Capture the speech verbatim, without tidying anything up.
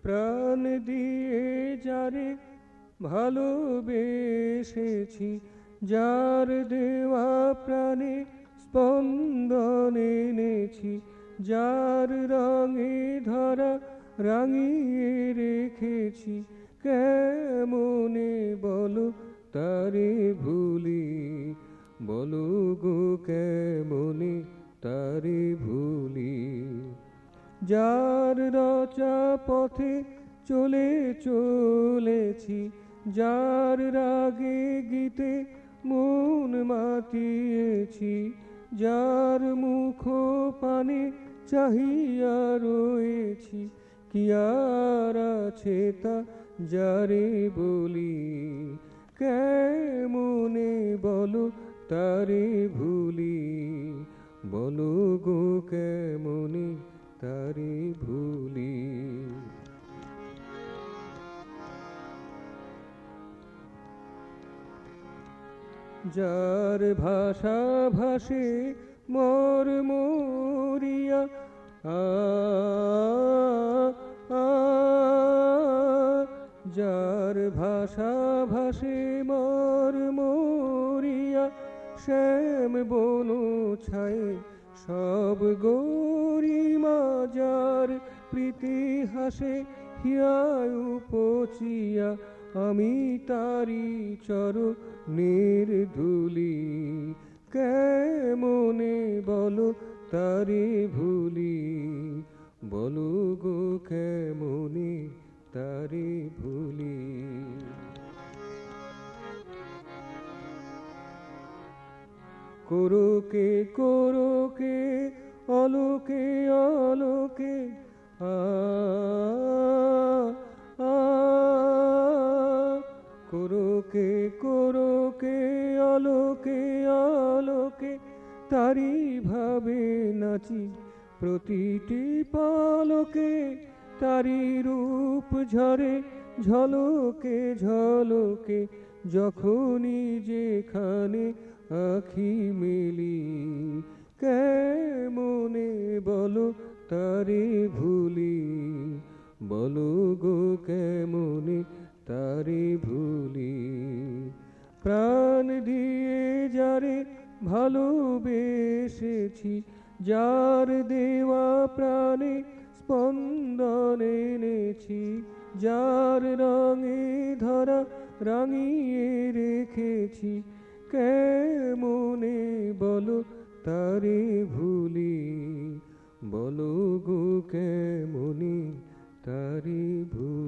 প্রাণ দিয়ে যারে ভালোবেসেছি, যার দেওয়া প্রাণে স্পন্দন এনেছি, যার রঙে ধরা রাঙিয়ে রেখেছি, কেমনে বলো তারে ভুলি, বলো গো কেমনে তারে ভুলি। যার রচা পথে চলে চলেছি, যার রাগে গীতে মন মাতিয়েছি, যার মুখ পানে চাহিয়া রয়েছি, কি আর আছে তা যারে বলি, কেমনে বলো তারে ভুলি, বলো গো কেমনে তারে ভুলি। যার ভাষা ভাষে মোর মরিয়া, আ আ যার ভাষা ভাষে মোর মরিয়া, শ্যাম বন ছায়ে সব গরিমা, যার প্রীতি হাসে হিয়ায় উপচিয়া, আমি তারি চরণের ধুলি, কেমনে বলো তারে ভুলি, বলো গো কেমনে তারে ভুলি। কোরকে কোরকে অলোকে অলোকে, আ আ কোরকে কোরকে অলোকে অলোকে, তারি ভাবে নাচি প্রতিটি পালকে, তারি রূপ ঝরে ঝলকে ঝলকে, যখনই যেখানে আখি মেলি, কেমনে বলো তারে ভুলি, বলো গো কেমনে তারে ভুলি। প্রাণ দিয়ে যারে ভালোবেসেছি, যার দেওয়া প্রাণে স্পন্দন এনেছি, যার রঙে ধরা রাঙিয়ে রেখেছি, কেমনে বলো তারে ভুলি, বলো গো কেমনে তারে ভুলি।